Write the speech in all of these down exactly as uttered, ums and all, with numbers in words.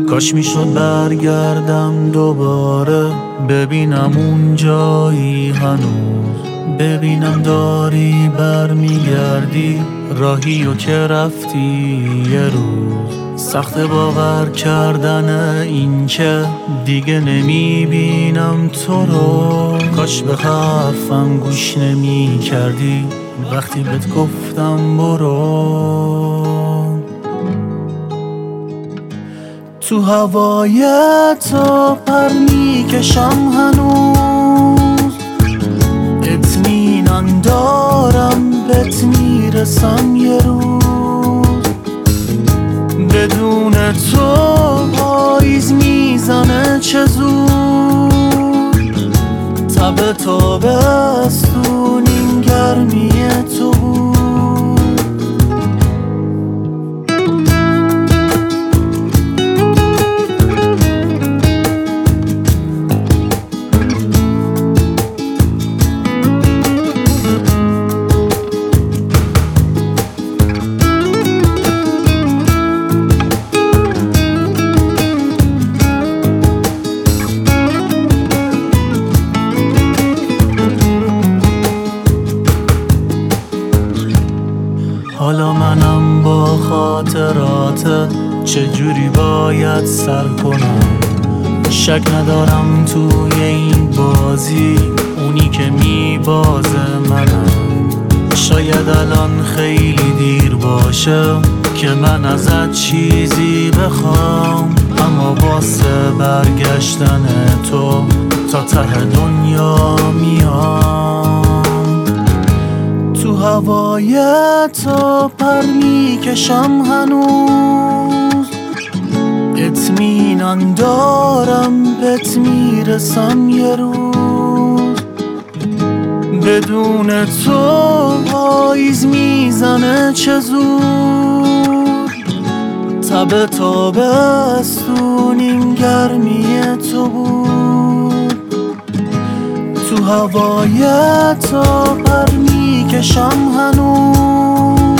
کاش میشد برگردم دوباره، ببینم اون جایی هنوز، ببینم داری برمیگردی راهی و که رفتی یه روز. سخت باور کردن این که دیگه نمیبینم تو رو، کاش به حرفم گوش نمی کردی وقتی بهت گفتم برو. تو هوای تو پر میکشم هنوز، اطمینان دارم بهت میرسم یه روز. بدون تو پاییز میزنه چه زود، تب تابستون این گرمی تو بود. حالا منم با خاطرات چجوری باید سر کنم. شک ندارم توی این بازی اونی که میبازه منم. شاید الان خیلی دیر باشه که من ازت چیزی بخوام، اما واسه برگشتن تو تا ته دنیا میام. تو هوای تو پر میکشم هنوز، اطمینان دارم بهت میرسم یه روز. بدون تو پاییز میزنه چه زود، تب تابستون این گرمی تو بود. تو هوای تو پر میکشم هنوز،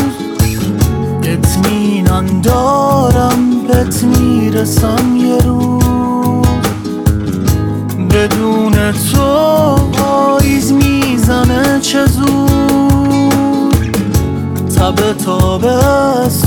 اطمینان دارم بهت میرسم یه روز. بدون تو پاییز میزنه چه زود، تب تابستون